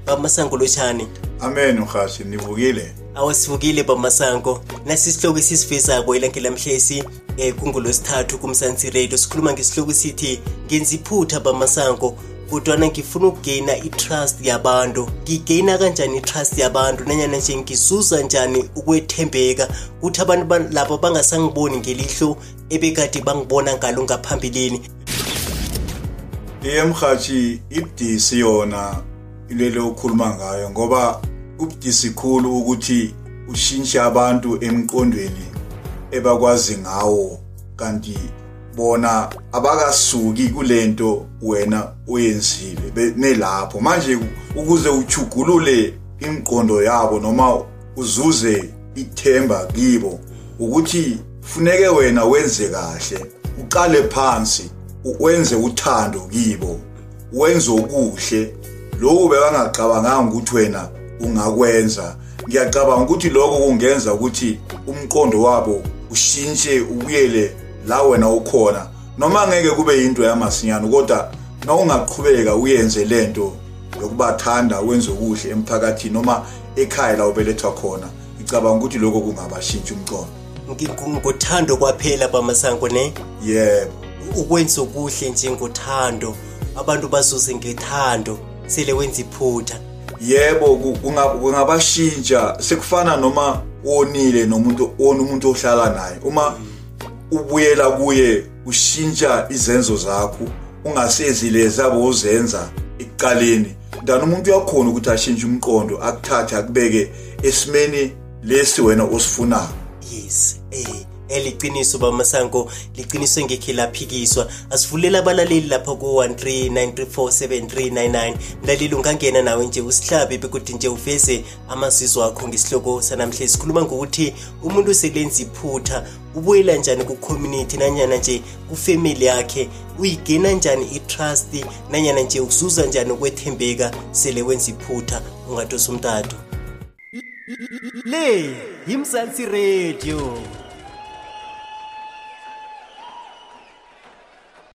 Bamasango lochani. Amen uhashi nivukile. Awasivukile Bamasango. Nasisihloko sisifezako ilankela mhlesi kungolosithathu kumsansi radio sikhuluma ngesihloko sithi ngenza iphutha Bamasango. Kodwa ngifuna ukugena itrust yabantu. Ngigena kanjani itrust yabantu nanyana nje ngisuza njani ukwethembeka ukuthi abantu labo bangasangiboni ngelihlo ebekade bangibona ngalo ngaphambilini. Emhathi ibudisi yona ilele ukhuluma ngayo ngoba ubudisi khulu ukuthi ushintshe abantu emqondweni ebakwazi ngawo kanti bona abakasuki kulento wena oyenzile nelapho manje ukuze uchugulule imqondo yabo noma uzuze ithemba kibo ukuthi funeke wena wenze kahle uqale phansi wenze uthando kibo wenze okuhle lokho bekangacabanganga ukuthi wena ungakwenza. Ngiyacabanga ukuthi lokho kungenza ukuthi umqondo wabo ushintshe ubuyele la wena ukhona noma ngeke kube into yamasinyana kodwa nawungaqhubeka uyenze lento yokubathanda wenze okuhle emphakathini noma ekhaya la ubelethwa khona ngicabanga ukuthi lokho kungabashintsha umqondo. Ngothando kwaphela Bamasango ne? Yebo. Ukwenza okuhle nje ngothando abantu bazuze ngethando sele wenza iphutha. Yebo kungabashintsha sekufana noma wonile umuntu ohlala naye uma ubuyela kuye ushintsha izenzo zakho ungasezile zabo uzenza ekuqaleni ndana umuntu uyakhona ukuthi ashintshe umqondo akuthathe akubeke esimeni lesi wena osifunayo. Yes eliqiniso Bamasango liqiniswe ngekhilaphikiswa asivulela abalaleli lapha ku 13934739 mlaleli ungangena nawe nje usihlabe bekuthi nje uveze amasizwe akho ngesihloko sanamhlanje sikhuluma ngokuthi umuntu selenza iphutha ubuyela njani ku community nanyana nje ku family yakhe uyigena njani itrust nanyana nje uzuza njani ukwethembeka sele wenza iphutha ungadosa umtato le yimsansi radio.